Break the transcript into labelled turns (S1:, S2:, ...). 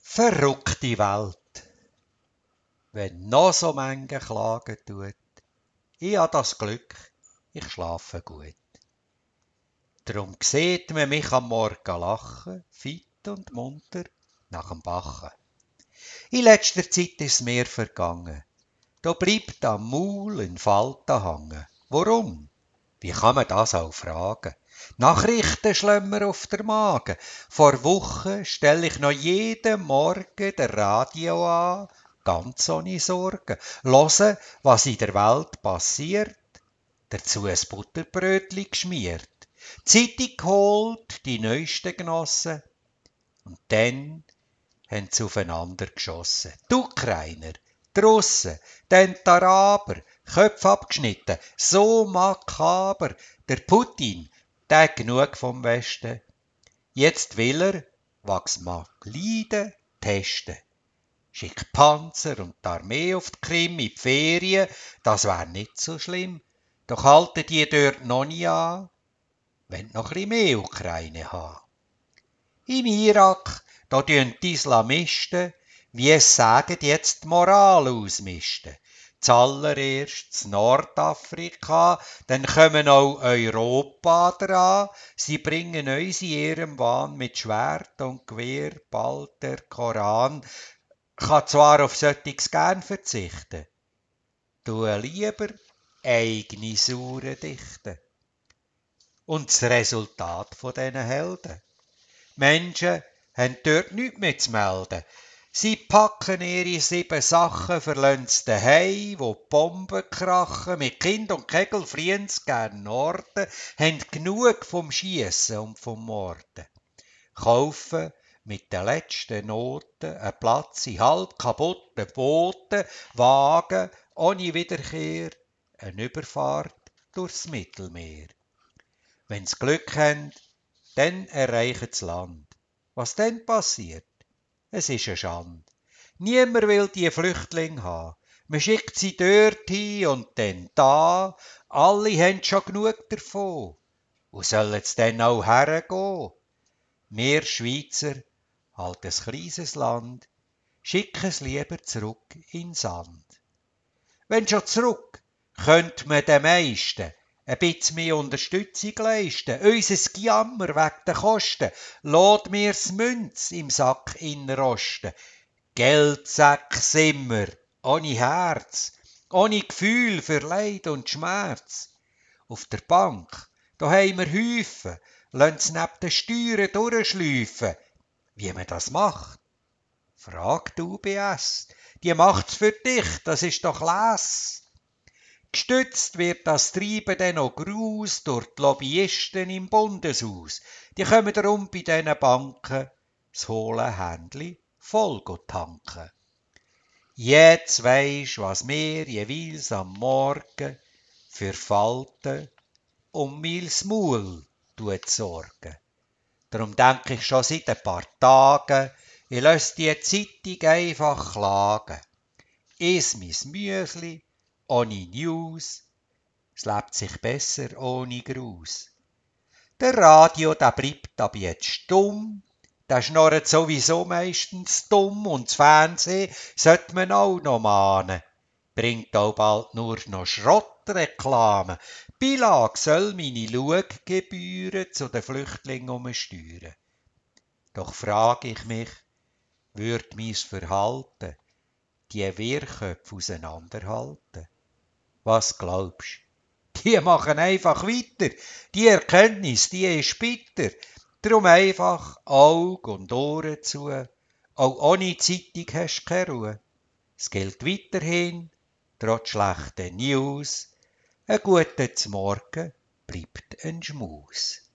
S1: Verrückte Welt, wenn noch so Menge klagen tut. Ich habe das Glück, ich schlafe gut. Drum sieht man mich am Morgen lachen, fit und munter nach dem Bachen. In letzter Zeit ist mir vergangen, da bleibt am Maul ein Falten hängen. Warum? Wie kann man das auch fragen? Nachrichten schlemmer auf der Magen. Vor Wochen stell ich noch jeden Morgen der Radio an, ganz ohne Sorgen. Hören, was in der Welt passiert, dazu ein Butterbrötli geschmiert. Zeitung geholt, die neuesten Genossen. Und dann haben sie aufeinander geschossen. Die Ukrainer, die Russen, dann die Araber, Köpfe abgeschnitten, so makaber. Der Putin, der hat genug vom Westen. Jetzt will er, was mag leiden, testen. Schickt Panzer und die Armee auf die Krim in die Ferien, das wär nicht so schlimm. Doch halten die dort noch nie an, wenn noch ein bisschen mehr Ukraine haben. Im Irak, da tun die Islamisten, wie es sagen, jetzt die Moral ausmisten. Zuallererst in Nordafrika, dann kommen auch Europa dran. Sie bringen uns in ihrem Wahn mit Schwert und Gewehr bald der Koran. Kann zwar auf solches gern verzichten, tue lieber eigene Sauren dichten. Und das Resultat von diesen Helden? Menschen haben dort nichts mehr zu melden. Sie packen ihre 7 Sachen, verlassen sie daheim, wo die Bomben krachen, mit Kind und Kegel fliehen sie gern Norden, haben genug vom Schiessen und vom Morden. Kaufen mit den letzten Noten einen Platz in halb kaputten Booten, Wagen ohne Wiederkehr, eine Überfahrt durchs Mittelmeer. Wenn sie Glück haben, dann erreichen sie Land. Was dann passiert? Es ist eine Schande. Niemand will die Flüchtlinge haben. Man schickt sie dort hin und dann da. Alle haben schon genug davon. Wo sollen sie denn auch hergehen? Wir Schweizer, halt ein kleines Land, schicken es lieber zurück in den Sand. Wenn schon zurück, könnte man den meisten ein bisschen mehr Unterstützung leisten. Unser Gejammer wegen der Kosten lässt mir's Münz im Sack rosten. Geldsäck sind wir, ohne Herz, ohne Gefühl für Leid und Schmerz. Auf der Bank, da haben wir Häufen, lassen neben den Steuern durchschleifen. Wie man das macht? Frag die UBS. Die macht's für dich, das ist doch les. Gestützt wird das Treiben dann noch graus durch die Lobbyisten im Bundeshaus. Die kommen darum bei diesen Banken das hohle Händli voll tanken. Jetzt weisst, was mir jeweils am Morgen für Falten um meins Maul sorgen. Darum denk ich schon seit ein paar Tagen, ich lass die Zeitung einfach klagen. Iss mis Müsli, ohne News, es lebt sich besser ohne Gruß. Der Radio, der bleibt ab jetzt stumm, der schnurrt sowieso meistens dumm und das Fernsehen sollte man auch noch mahnen. Bringt auch bald nur noch Schrottreklamen. Beilage soll meine Schaugebühren zu den Flüchtlingen umsteuern. Doch frag ich mich, würd mein Verhalten die Wehrköpfe auseinanderhalten? Was glaubst? Die machen einfach weiter. Die Erkenntnis, die ist bitter. Drum einfach Aug und Ohren zu. Auch ohne Zeitung hast du keine Ruhe. Es gilt weiterhin, trotz schlechten News, ein guter Morgen bleibt ein Schmaus.